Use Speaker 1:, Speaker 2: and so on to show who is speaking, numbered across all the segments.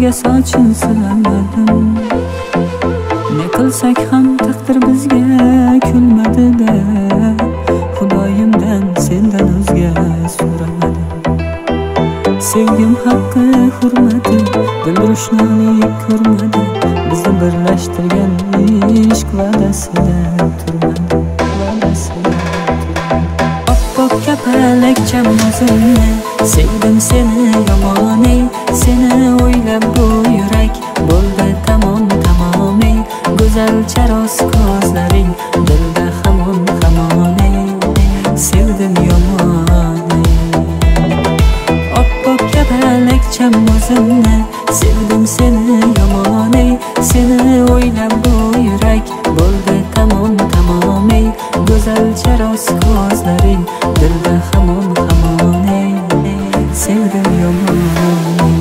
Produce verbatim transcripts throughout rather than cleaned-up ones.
Speaker 1: ko'zga soching silamadim. Ne qilsak ham taqdir bizga kulmadi-da, Xudoyimdan sendan o'zga so'ramadim. Sevgim haqqi hurmati, dil ro'shnolik ko'rmadi, bizni birlashtirgan ishq va'dasida turmadi, va'dasida turmadi. Oppoq kapalakcham o'zimni, sevdim seni yomon ey, seni o'ylab bu yurak bo'ldi tamom tamom ey, go'zalcha rost ko'zlaring dilda hamon hamon ey, sevdim yomon ey. Oppoq kapalakcham o'zimni, sevdim seni yomon ey, seni o'ylab bu yurak bo'ldi tamom tamom ey, go'zalcha rost ko'zlaring dilda hamon hamon ey, sevdim yomon ey.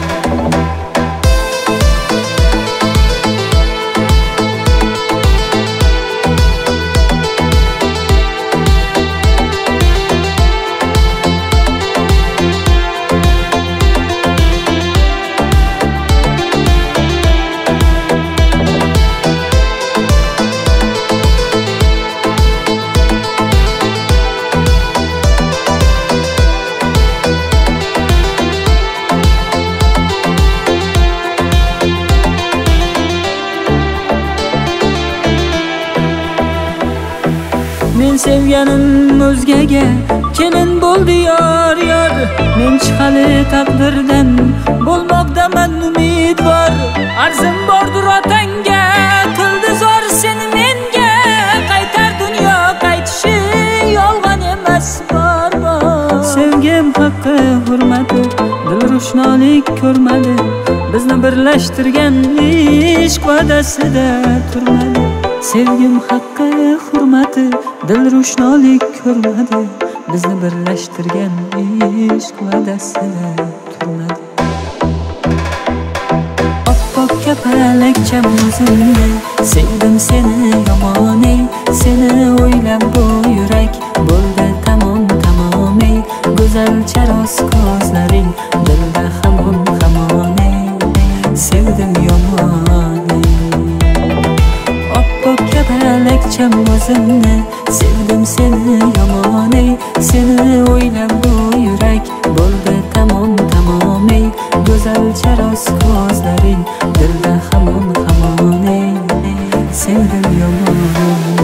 Speaker 1: Men sevganim o'zgaga kelin bo'ldi yor yor, men chiqali taqdirdan bo'lmoqdaman umidvor. Arzim bordir otangga, qildi zor seni menga, qaytar dunyo qaytishi yolg'on emas bor bor. Sevgim haqqi hurmati, dil ro'shnolik ko'rmadi, bizni birlashtirgan ishq va'dasida turmadi. Sevgim haqqi hurmati, dil ro'shnolik ko'rmadi, bizni birlashtirgan ishq va'dasida turmadi. Oppoq kapalakcham o'zimni, sevdim seni yomon ey, seni o'ylab bu yurak bo'ldi tamom tamom ey, go'zalcha rost ko'zlaring dilda hamon hamon ey, sevdim yomon ey. Oppoq kapalakcham o'zimni, sevdim seni yomon ey, seni o'ylab bu yurak bo'ldi tamom tamom ey, go'zalcha rost ko'zlaring dilda hamon hamon ey, sevdim yomon ey.